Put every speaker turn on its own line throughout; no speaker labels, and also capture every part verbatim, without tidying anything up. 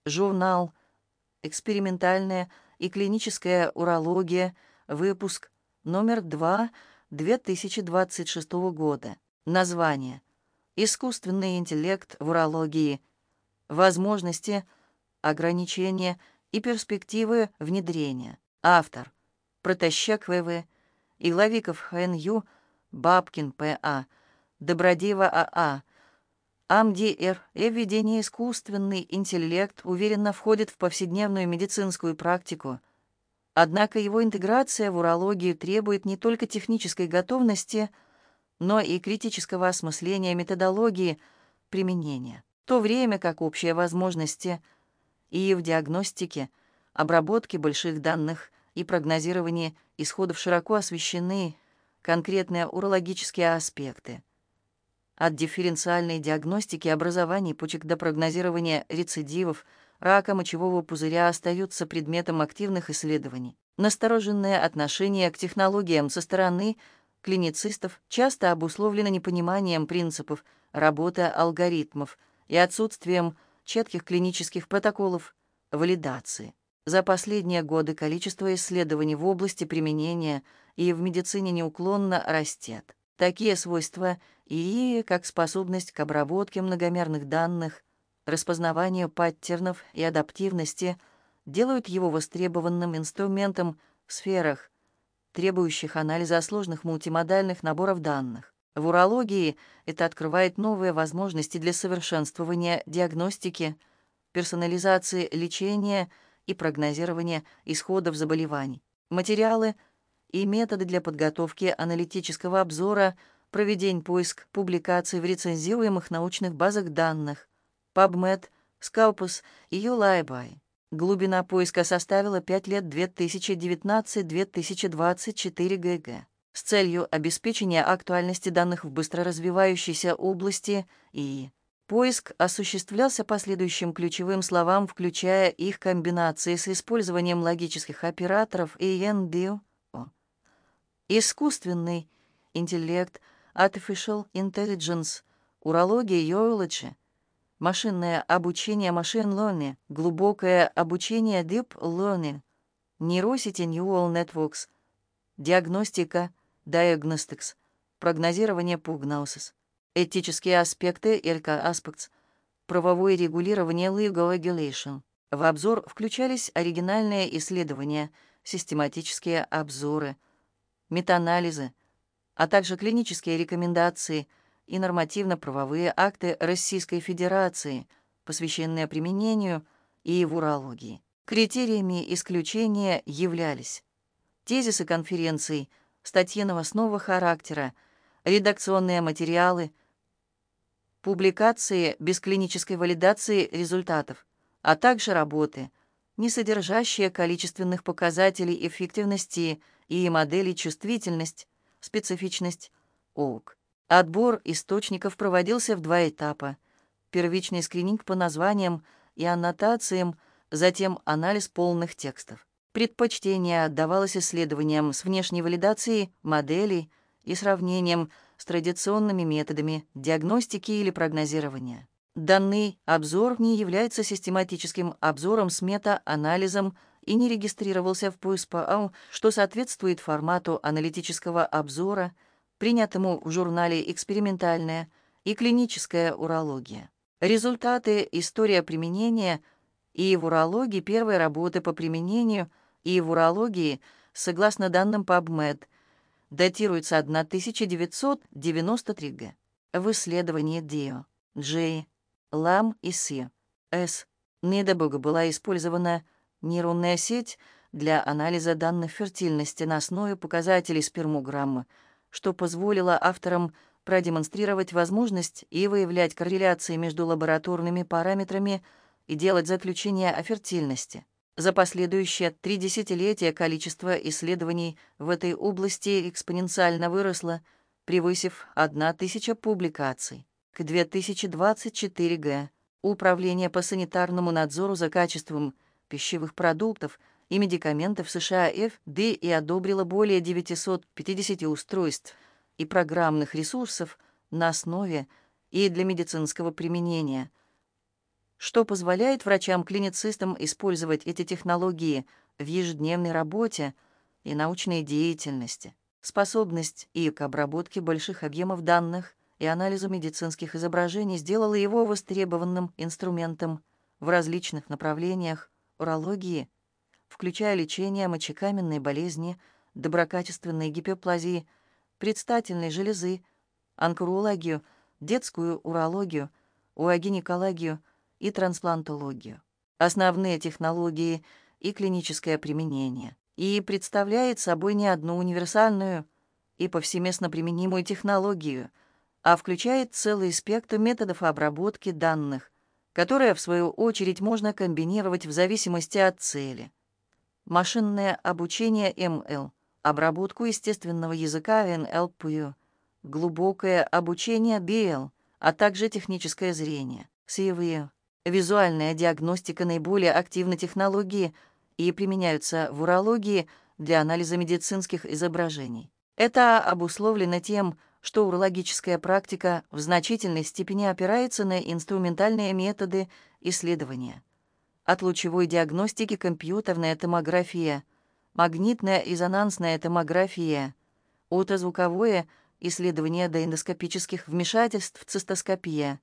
Журнал «Экспериментальная и клиническая урология», выпуск номер два две тысячи двадцать шестого года. Название: «Искусственный интеллект в урологии. Возможности, ограничения и перспективы внедрения». Автор: Протащек В В, Игловиков Х Н Ю, Бабкин П А, Добродеева А А. АМДР и введение искусственный интеллект уверенно входит в повседневную медицинскую практику. Однако его интеграция в урологию требует не только технической готовности, но и критического осмысления методологии применения, в то время как общие возможности и в диагностике, обработке больших данных и прогнозировании исходов широко освещены конкретные урологические аспекты. От дифференциальной диагностики образований почек до прогнозирования рецидивов рака мочевого пузыря остаются предметом активных исследований. Настороженное отношение к технологиям со стороны клиницистов часто обусловлено непониманием принципов работы алгоритмов и отсутствием четких клинических протоколов валидации. За последние годы количество исследований в области применения и в медицине неуклонно растет. Такие свойства и как способность к обработке многомерных данных, распознаванию паттернов и адаптивности делают его востребованным инструментом в сферах, требующих анализа сложных мультимодальных наборов данных. В урологии это открывает новые возможности для совершенствования диагностики, персонализации лечения и прогнозирования исходов заболеваний. Материалы и методы для подготовки аналитического обзора, проведение поиск публикаций в рецензируемых научных базах данных, PubMed, Scopus и YouLibrary. Глубина поиска составила пять лет две тысячи девятнадцать — две тысячи двадцать четыре гэ гэ. С целью обеспечения актуальности данных в быстро развивающейся области и поиск осуществлялся по следующим ключевым словам, включая их комбинации с использованием логических операторов и эн ди о. Искусственный интеллект, Artificial Intelligence, урология, Urology, машинное обучение, Machine Learning, глубокое обучение, Deep Learning, нейросети, Neural Networks, диагностика, Diagnostics, прогнозирование, Prognosis, этические аспекты, Ethical Aspects, правовое регулирование, Legal Regulation. В обзор включались оригинальные исследования, систематические обзоры, метаанализы, а также клинические рекомендации и нормативно-правовые акты Российской Федерации, посвященные применению и в урологии. Критериями исключения являлись тезисы конференций, статьи новостного характера, редакционные материалы, публикации без клинической валидации результатов, а также работы, не содержащие количественных показателей эффективности и моделей чувствительность, специфичность, ОУК. Отбор источников проводился в два этапа. Первичный скрининг по названиям и аннотациям, затем анализ полных текстов. Предпочтение отдавалось исследованиям с внешней валидацией моделей и сравнением с традиционными методами диагностики или прогнозирования. Данный обзор не является систематическим обзором с мета-анализом и не регистрировался в пэ у эс пэ а, что соответствует формату аналитического обзора, принятому в журнале «Экспериментальная и клиническая урология». Результаты «История применения» и в урологии первой работы по применению и в урологии, согласно данным PubMed, датируются тысяча девятьсот девяносто три гэ. В исследовании Дио, Джей, Лам и Си, С. Недобого была использована нейронная сеть для анализа данных фертильности на основе показателей спермограммы, что позволило авторам продемонстрировать возможность и выявлять корреляции между лабораторными параметрами и делать заключения о фертильности. За последующие три десятилетия количество исследований в этой области экспоненциально выросло, превысив одна тысяча публикаций. К две тысячи двадцать четыре гэ Управление по санитарному надзору за качеством пищевых продуктов и медикаментов США эф дэ и одобрило более девятисот пятидесяти устройств и программных ресурсов на основе и для медицинского применения, что позволяет врачам-клиницистам использовать эти технологии в ежедневной работе и научной деятельности. Способность и к обработке больших объемов данных и анализу медицинских изображений сделала его востребованным инструментом в различных направлениях урологии, включая лечение мочекаменной болезни, доброкачественной гипоплазии, предстательной железы, онкоурологию, детскую урологию, уогинекологию и трансплантологию. Основные технологии и клиническое применение. И представляет собой не одну универсальную и повсеместно применимую технологию, а включает целый спектр методов обработки данных, которые, в свою очередь, можно комбинировать в зависимости от цели. Машинное обучение эм эл, обработку естественного языка эн эл пи, глубокое обучение би эл, а также техническое зрение, си ви, визуальная диагностика наиболее активны технологии и применяются в урологии для анализа медицинских изображений. Это обусловлено тем, что урологическая практика в значительной степени опирается на инструментальные методы исследования. От лучевой диагностики компьютерная томография, магнитная резонансная томография, ультразвуковое исследование до эндоскопических вмешательств цистоскопия,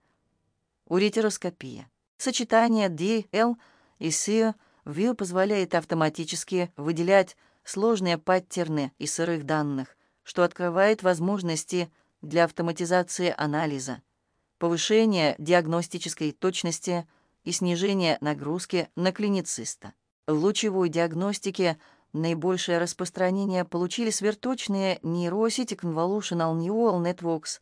уретероскопия. Сочетание ди эл и си ви позволяет автоматически выделять сложные паттерны из сырых данных, что открывает возможности для автоматизации анализа, повышения диагностической точности и снижения нагрузки на клинициста. В лучевой диагностике наибольшее распространение получили сверхточные Neurocity Convolutional Neural Networks,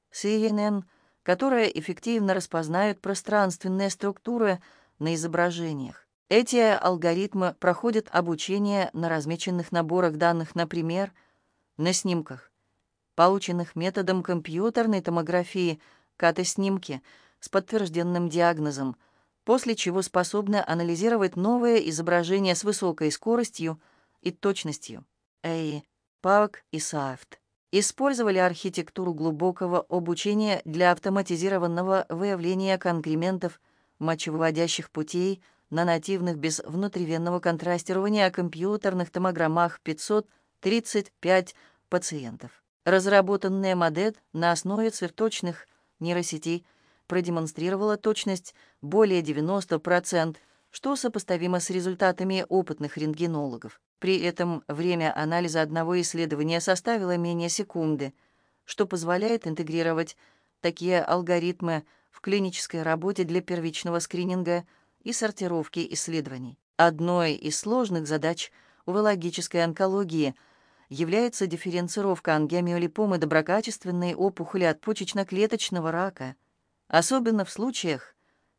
си эн эн, которые эффективно распознают пространственные структуры на изображениях. Эти алгоритмы проходят обучение на размеченных наборах данных, например, на снимках, полученных методом компьютерной томографии, кат-снимки с подтвержденным диагнозом, после чего способны анализировать новые изображения с высокой скоростью и точностью. Эй, пак и сафт использовали архитектуру глубокого обучения для автоматизированного выявления конкрементов мочевыводящих путей на нативных без внутривенного контрастирования компьютерных томограммах пятьсот тридцать пять пациентов. Разработанная модель на основе сверхточных нейросетей продемонстрировала точность более девяноста процентов, что сопоставимо с результатами опытных рентгенологов. При этом время анализа одного исследования составило менее секунды, что позволяет интегрировать такие алгоритмы в клинической работе для первичного скрининга и сортировки исследований. Одной из сложных задач урологической онкологии является дифференцировка ангиомиолипомы доброкачественной опухоли от почечно-клеточного рака, особенно в случаях,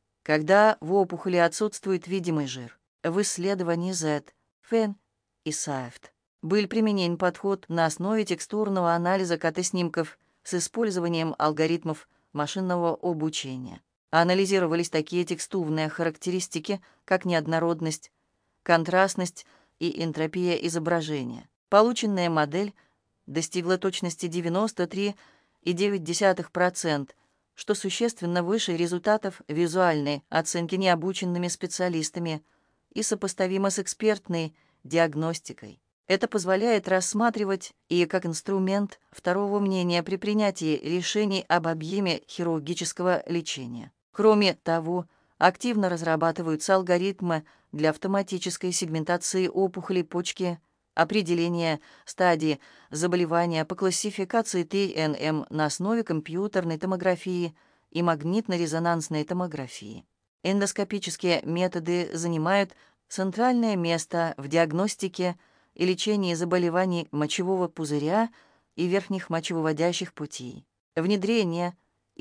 когда в опухоли отсутствует видимый жир. В исследовании зет, фэн и сафт был применен подход на основе текстурного анализа кат-снимков с использованием алгоритмов машинного обучения. Анализировались такие текстурные характеристики, как неоднородность, контрастность и энтропия изображения. Полученная модель достигла точности девяносто три целых девять десятых процента, что существенно выше результатов визуальной оценки необученными специалистами и сопоставимо с экспертной диагностикой. Это позволяет рассматривать и как инструмент второго мнения при принятии решений об объеме хирургического лечения. Кроме того, активно разрабатываются алгоритмы для автоматической сегментации опухолей почки, определения стадии заболевания по классификации тэ эн эм на основе компьютерной томографии и магнитно-резонансной томографии. Эндоскопические методы занимают центральное место в диагностике и лечении заболеваний мочевого пузыря и верхних мочевыводящих путей. Внедрение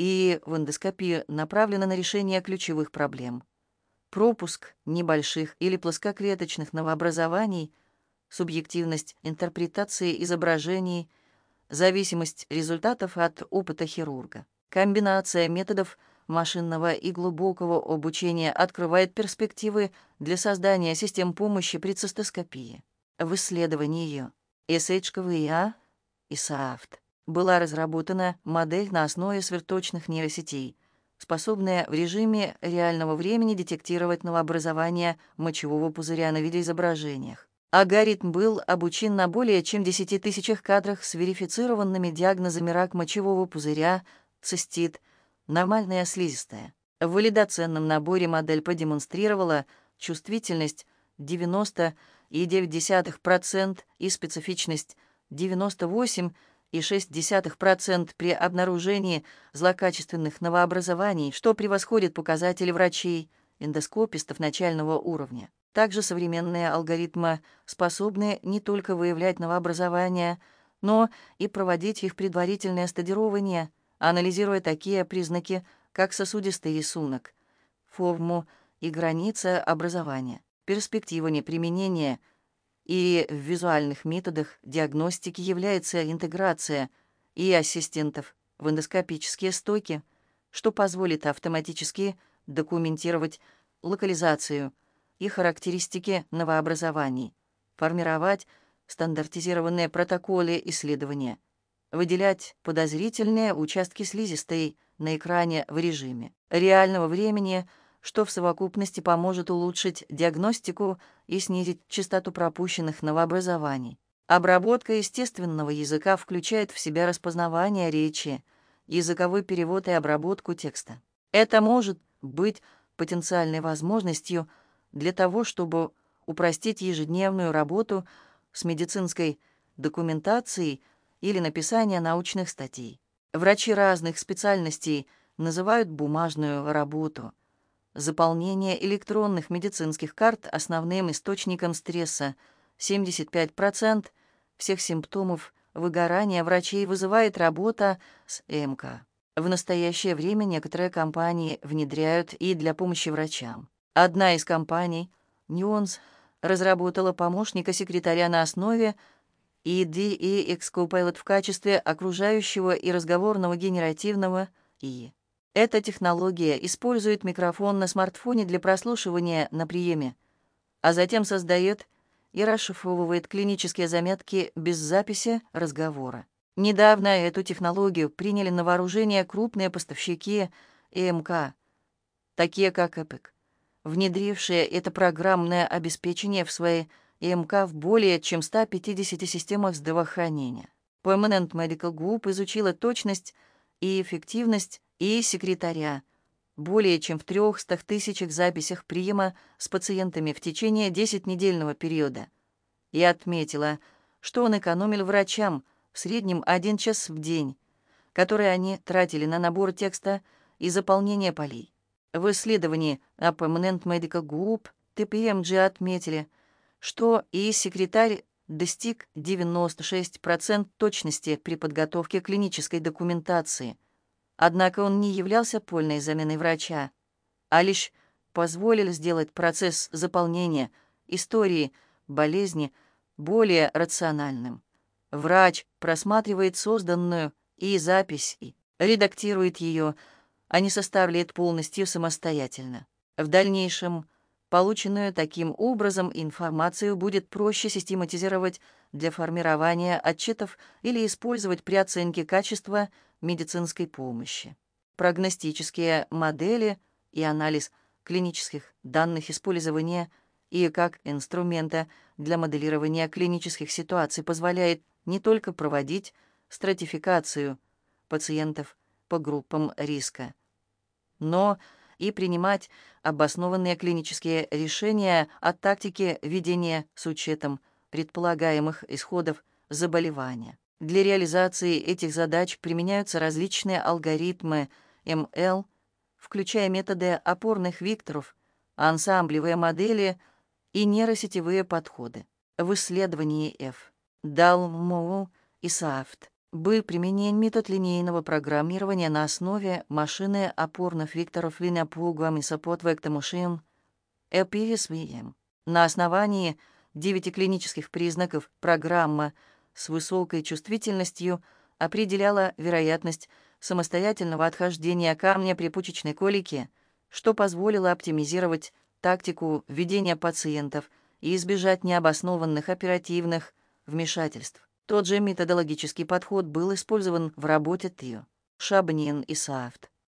и в эндоскопию направлено на решение ключевых проблем. Пропуск небольших или плоскоклеточных новообразований, субъективность интерпретации изображений, зависимость результатов от опыта хирурга. Комбинация методов машинного и глубокого обучения открывает перспективы для создания систем помощи при цистоскопии. В исследовании эс эйч кей ви а и сафт была разработана модель на основе сверхточных нейросетей, способные в режиме реального времени детектировать новообразование мочевого пузыря на видеоизображениях. Алгоритм был обучен на более чем десяти тысячах кадрах с верифицированными диагнозами рак мочевого пузыря, цистит, нормальная слизистая. В валидационном наборе модель продемонстрировала чувствительность девяносто целых девять десятых процента и специфичность девяносто восемь целых шесть десятых процента при обнаружении злокачественных новообразований, что превосходит показатели врачей, эндоскопистов начального уровня. Также современные алгоритмы способны не только выявлять новообразования, но и проводить их предварительное стадирование, анализируя такие признаки, как сосудистый рисунок, форму и границы образования, перспективами применения и в визуальных методах диагностики является интеграция и ассистентов в эндоскопические стойки, что позволит автоматически документировать локализацию и характеристики новообразований, формировать стандартизированные протоколы исследования, выделять подозрительные участки слизистой на экране в режиме реального времени, что в совокупности поможет улучшить диагностику и снизить частоту пропущенных новообразований. Обработка естественного языка включает в себя распознавание речи, языковой перевод и обработку текста. Это может быть потенциальной возможностью для того, чтобы упростить ежедневную работу с медицинской документацией или написание научных статей. Врачи разных специальностей называют бумажную работу заполнение электронных медицинских карт основным источником стресса. семьдесят пять процентов всех симптомов выгорания врачей вызывает работа с ЭМК. В настоящее время некоторые компании внедряют и для помощи врачам. Одна из компаний, Nuance, разработала помощника секретаря на основе и ди и икс Copilot в качестве окружающего и разговорного генеративного И. Эта технология использует микрофон на смартфоне для прослушивания на приеме, а затем создает и расшифровывает клинические заметки без записи разговора. Недавно эту технологию приняли на вооружение крупные поставщики ЭМК, такие как Epic, внедрившие это программное обеспечение в свои ЭМК в более чем ста пятидесяти системах здравоохранения. Permanent Medical Group изучила точность и эффективность и секретаря более чем в трехстах тысячах записях приема с пациентами в течение десятинедельного периода и отметила, что он экономил врачам в среднем один час в день, который они тратили на набор текста и заполнение полей. В исследовании Permanent Medical Group ти пи эм джи отметили, что и секретарь достиг девяносто шесть процентов точности при подготовке клинической документации. Однако он не являлся полной заменой врача, а лишь позволил сделать процесс заполнения истории болезни более рациональным. Врач просматривает созданную и запись, и редактирует ее, а не составляет полностью самостоятельно. В дальнейшем полученную таким образом информацию будет проще систематизировать для формирования отчетов или использовать при оценке качества медицинской помощи. Прогностические модели и анализ клинических данных использования и как инструмента для моделирования клинических ситуаций позволяет не только проводить стратификацию пациентов по группам риска, но и принимать обоснованные клинические решения о тактике ведения с учетом предполагаемых исходов заболевания. Для реализации этих задач применяются различные алгоритмы эм эл, включая методы опорных векторов, ансамблевые модели и нейросетевые подходы. В исследовании F. Dalmau и Saft был применен метод линейного программирования на основе машины опорных векторов Linear Programming Support Vector Machine эй пи эс ви эм. На основании девяти клинических признаков программа с высокой чувствительностью определяла вероятность самостоятельного отхождения камня при почечной колике, что позволило оптимизировать тактику ведения пациентов и избежать необоснованных оперативных вмешательств. Тот же методологический подход был использован в работе ТИО, Шабнин и Сафт.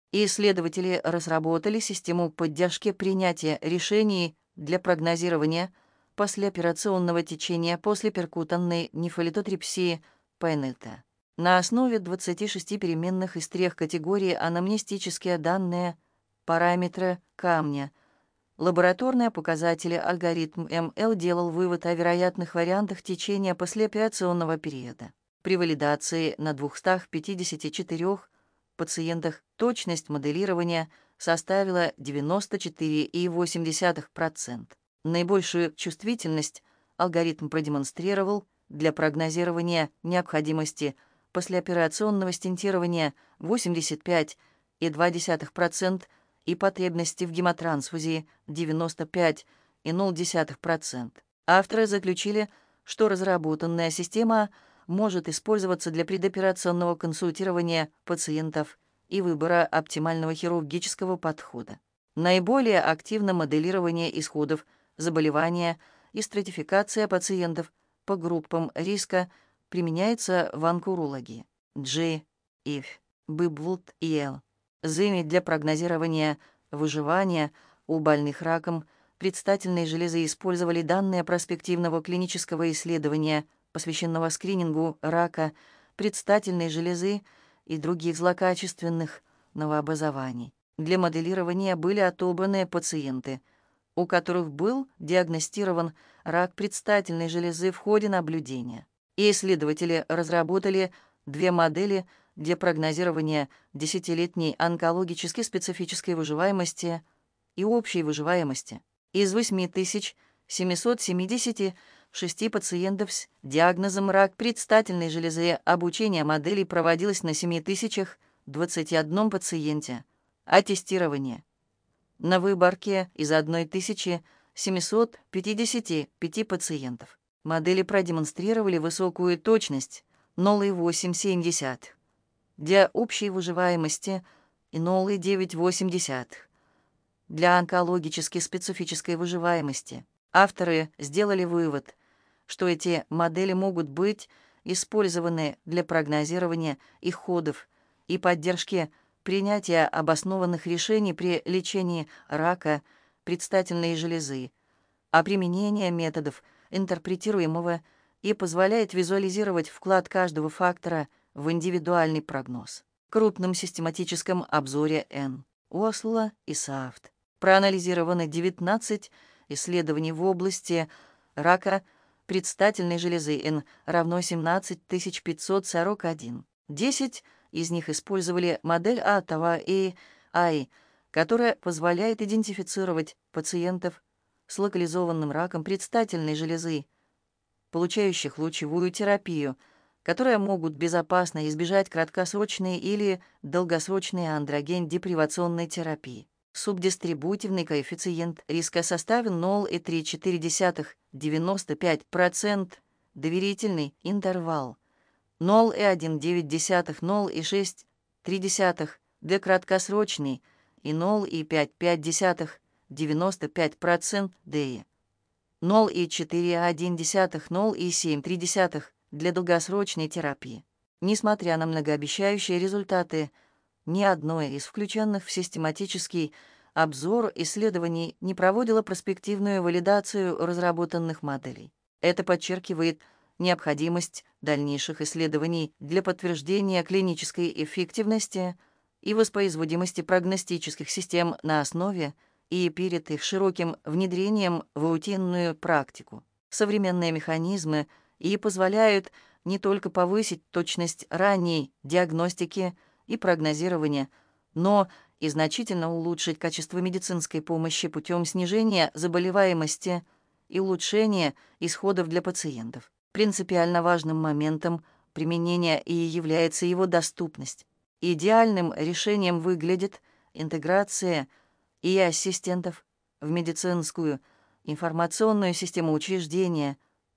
Исследователи разработали систему поддержки принятия решений для прогнозирования послеоперационного течения после перкутанной нефролитотрипсии Пеннета. На основе двадцати шести переменных из трех категорий анамнестические данные, параметры камня, лабораторные показатели, алгоритм эм эл делал вывод о вероятных вариантах течения послеоперационного периода. При валидации на двухстах пятидесяти четырёх пациентах точность моделирования составила девяносто четыре и восемь десятых процента. Наибольшую чувствительность алгоритм продемонстрировал для прогнозирования необходимости послеоперационного стентирования восемьдесят пять и две десятых процента и потребности в гемотрансфузии девяносто пять и ноль десятых процента. Авторы заключили, что разработанная система может использоваться для предоперационного консультирования пациентов и выбора оптимального хирургического подхода. Наиболее активно моделирование исходов заболевания и стратификация пациентов по группам риска применяется в онкурологии. G, I F, Бибвуд и L. ЗИМИ для прогнозирования выживания у больных раком предстательной железы использовали данные проспективного клинического исследования, посвященного скринингу рака предстательной железы и других злокачественных новообразований. Для моделирования были отобраны пациенты, у которых был диагностирован рак предстательной железы в ходе наблюдения. И исследователи разработали две модели для прогнозирования десятилетней онкологически специфической выживаемости и общей выживаемости. Из восемь тысяч семисот семидесяти шести пациентов с диагнозом рак предстательной железы обучение моделей проводилось на семь тысячах двадцати одном пациенте, а тестирование на выборке из тысячи семисот пятидесяти пяти пациентов. Модели продемонстрировали высокую точность ноль целых восемь десятых семь для общей выживаемости и ноль целых девять десятых восемь для онкологически специфической выживаемости. Авторы сделали вывод, что эти модели могут быть использованы для прогнозирования их ходов и поддержки принятия обоснованных решений при лечении рака предстательной железы, а применение методов интерпретируемого и позволяет визуализировать вклад каждого фактора в индивидуальный прогноз. В крупном систематическом обзоре Н. Осло и Сафт проанализированы девятнадцать исследований в области рака предстательной железы Н равно семнадцать тысяч пятьсот сорок один. десять из них использовали модель Оттава и Ай, которая позволяет идентифицировать пациентов с локализованным раком предстательной железы, получающих лучевую терапию, которые могут безопасно избежать краткосрочной или долгосрочной андроген-депривационной терапии. Субдистрибутивный коэффициент риска составил ноль целых три десятых четыре девяносто пять процента, доверительный интервал ноль целых девять десятых — ноль целых шесть десятых для краткосрочной и ноль целых пять десятых — девяносто пять процентов ди, ноль целых четыре десятых — ноль целых семь десятых для долгосрочной терапии. Несмотря на многообещающие результаты, ни одной из включенных в систематический обзор исследований не проводило проспективную валидацию разработанных моделей. Это подчеркивает необходимость дальнейших исследований для подтверждения клинической эффективности и воспроизводимости прогностических систем на основе и перед их широким внедрением в рутинную практику. Современные механизмы и позволяют не только повысить точность ранней диагностики и прогнозирования, но и значительно улучшить качество медицинской помощи путем снижения заболеваемости и улучшения исходов для пациентов. Принципиально важным моментом применения и является его доступность. Идеальным решением выглядит интеграция и ассистентов в медицинскую информационную систему учреждения.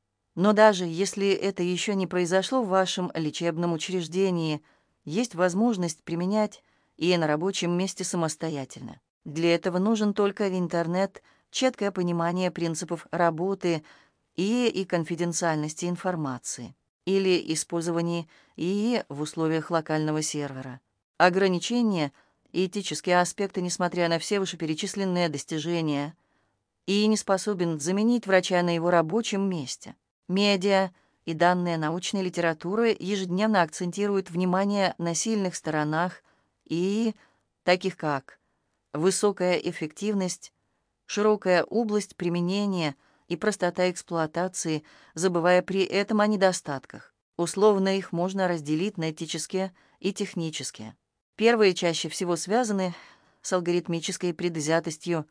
Но даже если это еще не произошло в вашем лечебном учреждении, есть возможность применять и на рабочем месте самостоятельно. Для этого нужен только интернет, четкое понимание принципов работы и, и конфиденциальности информации, или использование ИИ в условиях локального сервера. Ограничения этические аспекты, несмотря на все вышеперечисленные достижения, и не способен заменить врача на его рабочем месте. Медиа и данные научной литературы ежедневно акцентируют внимание на сильных сторонах и таких как высокая эффективность, широкая область применения и простота эксплуатации, забывая при этом о недостатках. Условно их можно разделить на этические и технические. Первые чаще всего связаны с алгоритмической предвзятостью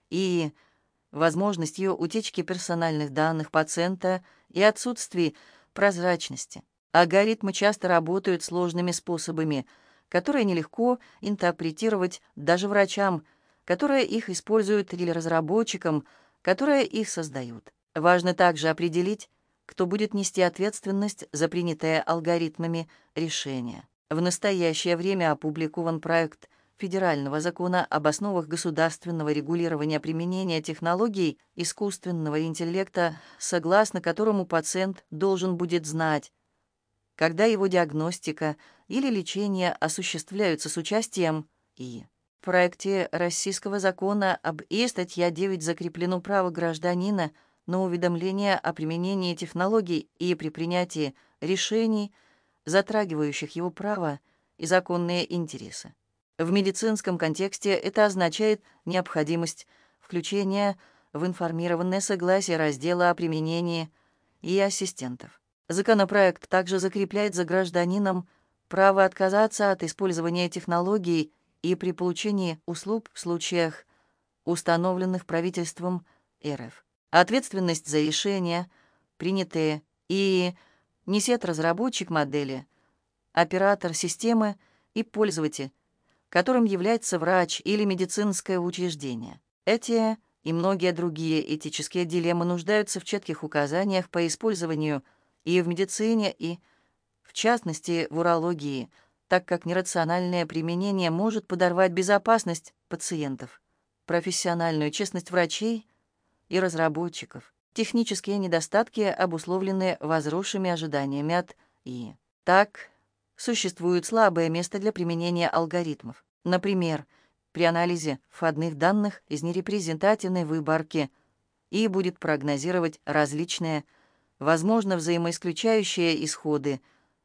и возможностью утечки персональных данных пациента и отсутствии прозрачности. Алгоритмы часто работают сложными способами, которые нелегко интерпретировать даже врачам, которые их используют, или разработчикам, которые их создают. Важно также определить, кто будет нести ответственность за принятое алгоритмами решение. В настоящее время опубликован проект Федерального закона об основах государственного регулирования применения технологий искусственного интеллекта, согласно которому пациент должен будет знать, когда его диагностика или лечение осуществляются с участием И. В проекте Российского закона об И статья девять закреплено право гражданина на уведомление о применении технологий и при принятии решений, затрагивающих его права и законные интересы. В медицинском контексте это означает необходимость включения в информированное согласие раздела о применении и ассистентов. Законопроект также закрепляет за гражданином право отказаться от использования технологий и при получении услуг в случаях, установленных правительством Р Ф. Ответственность за решения, принятые и несет разработчик модели, оператор системы и пользователь, которым является врач или медицинское учреждение. Эти и многие другие этические дилеммы нуждаются в четких указаниях по использованию и в медицине, и, в частности, в урологии, так как нерациональное применение может подорвать безопасность пациентов, профессиональную честность врачей и разработчиков. Технические недостатки обусловлены возросшими ожиданиями от И. Так, существует слабое место для применения алгоритмов. Например, при анализе входных данных из нерепрезентативной выборки И будет прогнозировать различные, возможно, взаимоисключающие исходы,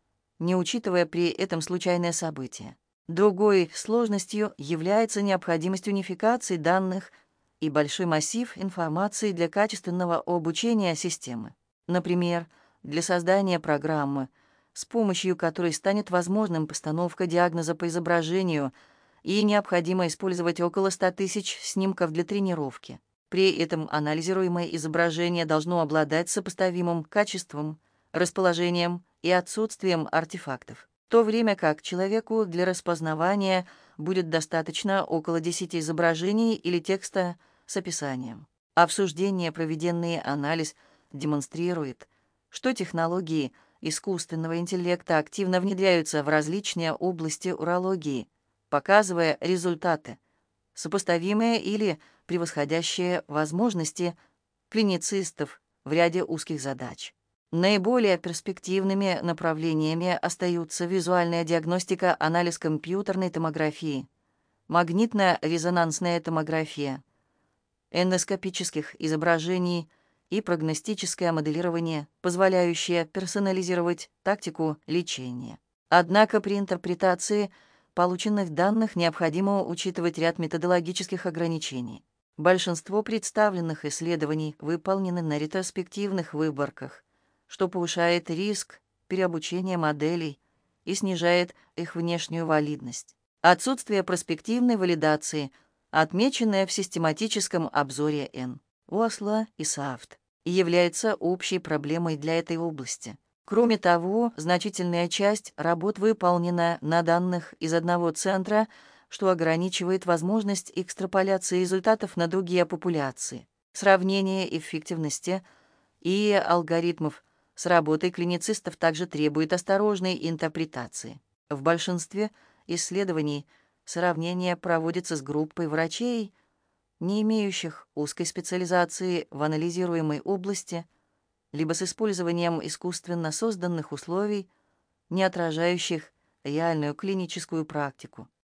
не учитывая при этом случайные события. Другой сложностью является необходимость унификации данных и большой массив информации для качественного обучения системы. Например, для создания программы, с помощью которой станет возможным постановка диагноза по изображению, и необходимо использовать около ста тысяч снимков для тренировки. При этом анализируемое изображение должно обладать сопоставимым качеством, расположением и отсутствием артефактов, в то время как человеку для распознавания будет достаточно около десяти изображений или текста с описанием. Обсуждение, проведенный анализ, демонстрирует, что технологии искусственного интеллекта активно внедряются в различные области урологии, показывая результаты, сопоставимые или превосходящие возможности клиницистов в ряде узких задач. Наиболее перспективными направлениями остаются визуальная диагностика, анализ компьютерной томографии, магнитно-резонансная томография, эндоскопических изображений и прогностическое моделирование, позволяющее персонализировать тактику лечения. Однако при интерпретации полученных данных необходимо учитывать ряд методологических ограничений. Большинство представленных исследований выполнены на ретроспективных выборках, что повышает риск переобучения моделей и снижает их внешнюю валидность. Отсутствие проспективной валидации, отмеченное в систематическом обзоре Н. Осло и Сафт, является общей проблемой для этой области. Кроме того, значительная часть работ выполнена на данных из одного центра, что ограничивает возможность экстраполяции результатов на другие популяции. Сравнение эффективности и алгоритмов с работой клиницистов также требует осторожной интерпретации. В большинстве исследований сравнение проводится с группой врачей, не имеющих узкой специализации в анализируемой области, либо с использованием искусственно созданных условий, не отражающих реальную клиническую практику.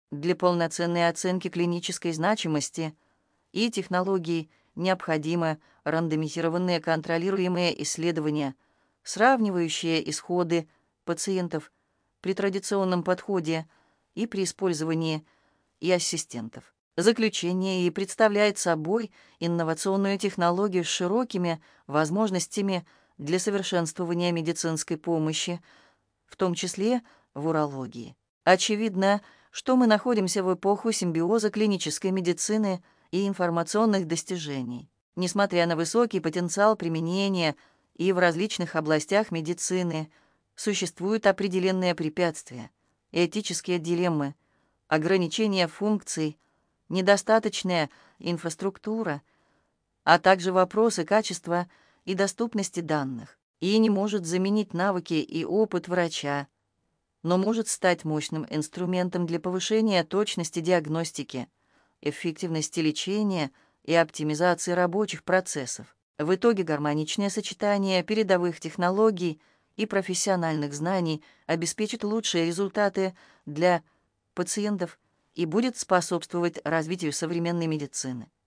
Для полноценной оценки клинической значимости и технологий необходимы рандомизированные контролируемые исследования, сравнивающие исходы пациентов при традиционном подходе и при использовании и ассистентов. Заключение и представляет собой инновационную технологию с широкими возможностями для совершенствования медицинской помощи, в том числе в урологии. Очевидно, что мы находимся в эпоху симбиоза клинической медицины и информационных достижений. Несмотря на высокий потенциал применения и в различных областях медицины, существуют определенные препятствия, этические дилеммы, ограничения функций, недостаточная инфраструктура, а также вопросы качества и доступности данных, и не может заменить навыки и опыт врача, но может стать мощным инструментом для повышения точности диагностики, эффективности лечения и оптимизации рабочих процессов. В итоге гармоничное сочетание передовых технологий и профессиональных знаний обеспечит лучшие результаты для пациентов и будет способствовать развитию современной медицины.